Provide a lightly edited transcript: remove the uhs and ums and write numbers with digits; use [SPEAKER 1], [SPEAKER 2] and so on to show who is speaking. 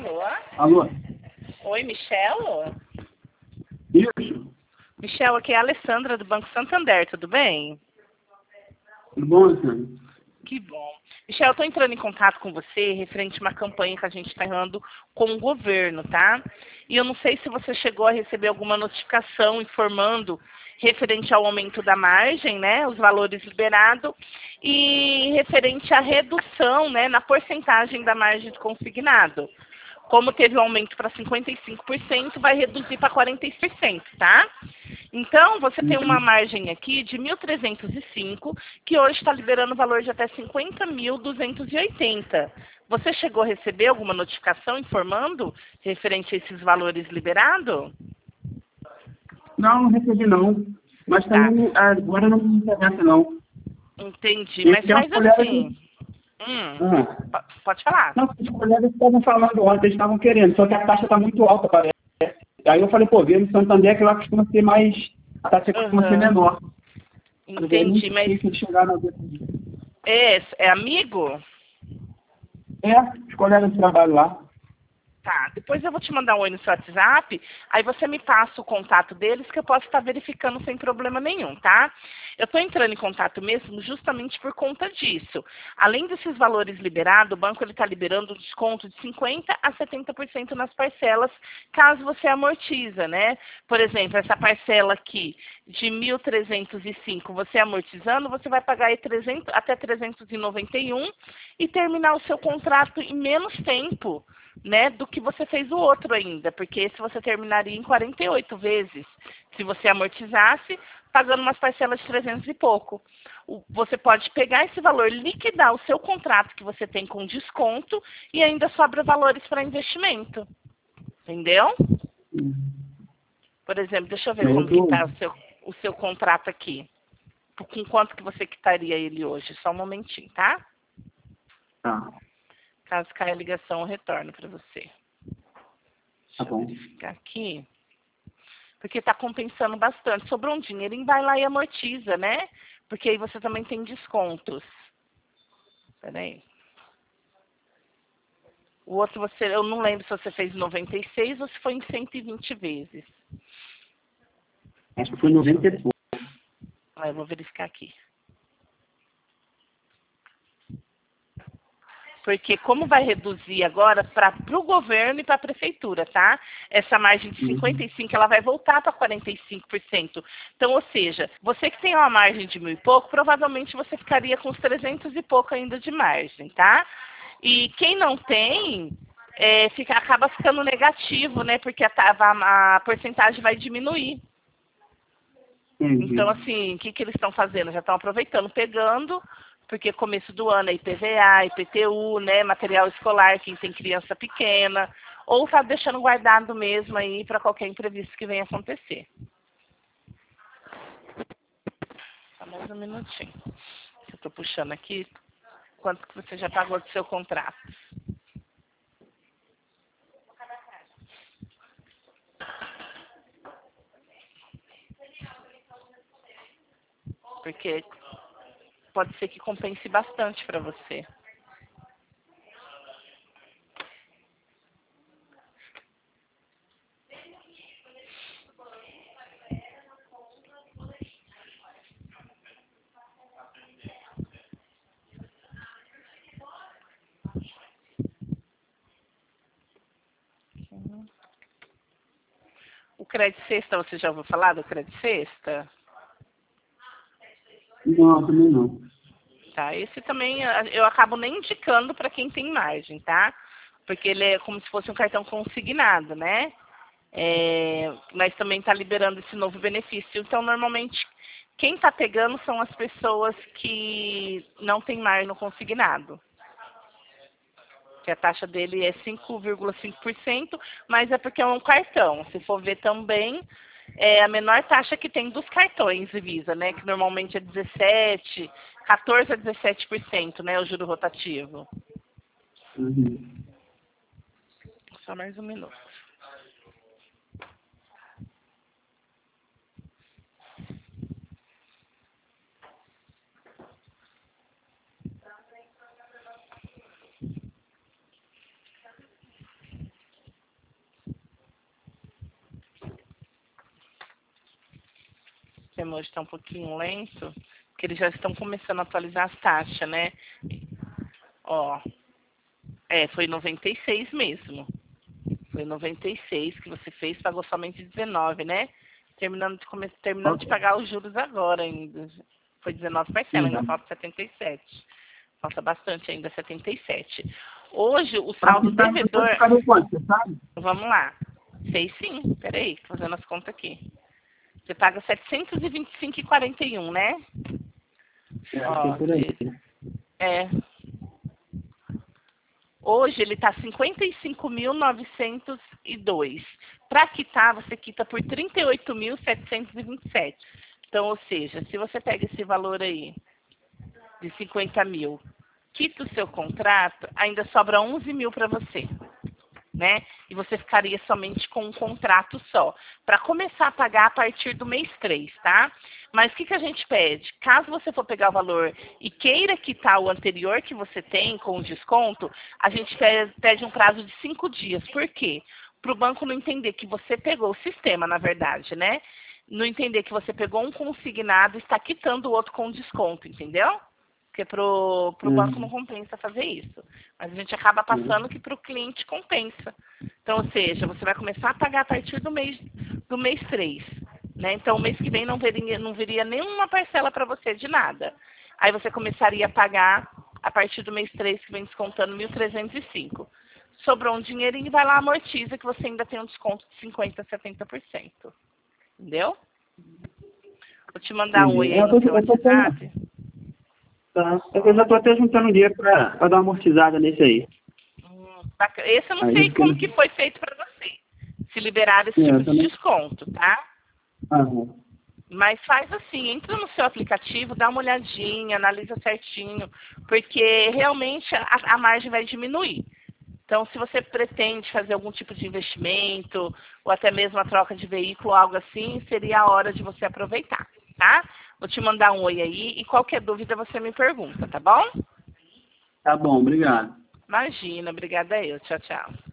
[SPEAKER 1] Alô?
[SPEAKER 2] Alô?
[SPEAKER 1] Oi, Michel?
[SPEAKER 2] Isso?
[SPEAKER 1] Michel, aqui é a Alessandra do Banco Santander, tudo bem?
[SPEAKER 2] Tudo bom, Alessandro?
[SPEAKER 1] Que bom. Michel, eu estou entrando em contato com você referente a uma campanha que a gente está errando com o governo, tá? E eu não sei se você chegou a receber alguma notificação informando referente ao aumento da margem, né, os valores liberados, e referente à redução, né, na porcentagem da margem de consignado. Como teve um aumento para 55%, vai reduzir para 46%, tá? Então, você tem uma margem aqui de 1.305, que hoje está liberando o valor de até 50.280. Você chegou a receber alguma notificação informando referente a esses valores liberados?
[SPEAKER 2] Não, não recebi não. Mas
[SPEAKER 1] Tá,
[SPEAKER 2] também agora não me interessa não.
[SPEAKER 1] entendi.
[SPEAKER 2] E
[SPEAKER 1] Mas
[SPEAKER 2] tem uns
[SPEAKER 1] faz
[SPEAKER 2] colegas
[SPEAKER 1] assim. Pode falar.
[SPEAKER 2] Não, os colegas estavam falando ontem, eles estavam querendo, só que a taxa está muito alta, parece. Aí eu falei, pô, veio no Santander que lá costuma ser mais, a taxa costuma ser menor.
[SPEAKER 1] Entendi, mas é amigo?
[SPEAKER 2] Os colegas de trabalho lá.
[SPEAKER 1] Tá, depois eu vou te mandar um oi no seu WhatsApp, aí você me passa o contato deles que eu posso estar verificando sem problema nenhum, tá? Eu estou entrando em contato mesmo justamente por conta disso. Além desses valores liberados, o banco está liberando um desconto de 50% a 70% nas parcelas, caso você amortiza, né? Por exemplo, essa parcela aqui de 1.305, você amortizando, você vai pagar aí 300, até 391 e terminar o seu contrato em menos tempo, né, do que você fez o outro ainda, porque esse você terminaria em 48 vezes, se você amortizasse, pagando umas parcelas de 300 e pouco. Você pode pegar esse valor, liquidar o seu contrato que você tem com desconto e ainda sobra valores para investimento. Entendeu? Por exemplo, deixa eu ver como que está o seu contrato aqui. Com quanto que você quitaria ele hoje? Só um momentinho, tá?
[SPEAKER 2] Tá.
[SPEAKER 1] Caso caia a ligação, eu retorno para você.
[SPEAKER 2] Tá
[SPEAKER 1] Deixa eu
[SPEAKER 2] bom.
[SPEAKER 1] verificar aqui. Porque está compensando bastante. Sobrou um dinheirinho, vai lá e amortiza, né? Porque aí você também tem descontos. Peraí. O outro eu não lembro se você fez 96 ou se foi em 120 vezes.
[SPEAKER 2] Acho que foi 90 e pouco.
[SPEAKER 1] Eu vou verificar aqui. Porque como vai reduzir agora para o governo e para a prefeitura, tá? Essa margem de 55%, ela vai voltar para 45%. Então, ou seja, você que tem uma margem de 1.000 e pouco, provavelmente você ficaria com uns 300 e pouco ainda de margem, tá? E quem não tem, acaba ficando negativo, né? Porque a porcentagem vai diminuir. Então, assim, o que eles estão fazendo? Já estão aproveitando, pegando, porque começo do ano é IPVA, IPTU, né, material escolar, quem tem criança pequena, ou tá deixando guardado mesmo aí para qualquer imprevisto que venha acontecer. Só mais um minutinho. Eu estou puxando aqui quanto que você já pagou do seu contrato. Porque pode ser que compense bastante para você. O Crédito Sexta, você já ouviu falar do Crédito Sexta?
[SPEAKER 2] Não, também não.
[SPEAKER 1] Tá, esse também eu acabo nem indicando para quem tem margem, tá? Porque ele é como se fosse um cartão consignado, né? Mas também está liberando esse novo benefício. Então, normalmente, quem está pegando são as pessoas que não têm margem no consignado. Que a taxa dele é 5,5%, mas é porque é um cartão. Se for ver também, é a menor taxa que tem dos cartões Visa, né? Que normalmente é 14 a 17%, né? O juro rotativo. Só mais um minuto. O sistema hoje está um pouquinho lento, porque eles já estão começando a atualizar as taxas, né? Ó, foi 96 mesmo. Foi 96 que você fez, pagou somente 19, né? Terminando de pagar os juros agora ainda. Foi 19 parcelas, ainda falta 77. Falta bastante ainda, 77. Hoje, o saldo devedor... Vamos lá. Sei sim. Peraí, tô fazendo as contas aqui. Você paga 725,41, né? Ó,
[SPEAKER 2] por aí.
[SPEAKER 1] Hoje ele está 55.902. Para quitar, você quita por 38.727. Então, ou seja, se você pega esse valor aí de 50 mil, quita o seu contrato, ainda sobra 11 mil para você, né? E você ficaria somente com um contrato só, para começar a pagar a partir do mês 3, tá? Mas o que a gente pede? Caso você for pegar o valor e queira quitar o anterior que você tem com o desconto, a gente pede um prazo de 5 dias. Por quê? Para o banco não entender que você pegou o sistema, na verdade, né? Não entender que você pegou um consignado e está quitando o outro com desconto, entendeu? Porque pro banco não compensa fazer isso. Mas a gente acaba passando que para o cliente compensa. Então, ou seja, você vai começar a pagar a partir do mês 3. Né? Então, o mês que vem não viria nenhuma parcela para você de nada. Aí você começaria a pagar a partir do mês 3, que vem descontando 1.305. Sobrou um dinheirinho e vai lá, amortiza, que você ainda tem um desconto de 50% a 70%. Entendeu? Vou te mandar um oi aí no seu WhatsApp.
[SPEAKER 2] Tá. Eu já estou até juntando dinheiro para dar uma amortizada nesse aí.
[SPEAKER 1] Esse eu não sei como que foi feito para você. Se liberar esse tipo de desconto, tá? Mas faz assim, entra no seu aplicativo, dá uma olhadinha, analisa certinho, porque realmente a margem vai diminuir. Então, se você pretende fazer algum tipo de investimento, ou até mesmo a troca de veículo, algo assim, seria a hora de você aproveitar, tá? Vou te mandar um oi aí e qualquer dúvida você me pergunta, tá bom?
[SPEAKER 2] Tá bom, obrigado.
[SPEAKER 1] Imagina, obrigada eu. Tchau, tchau.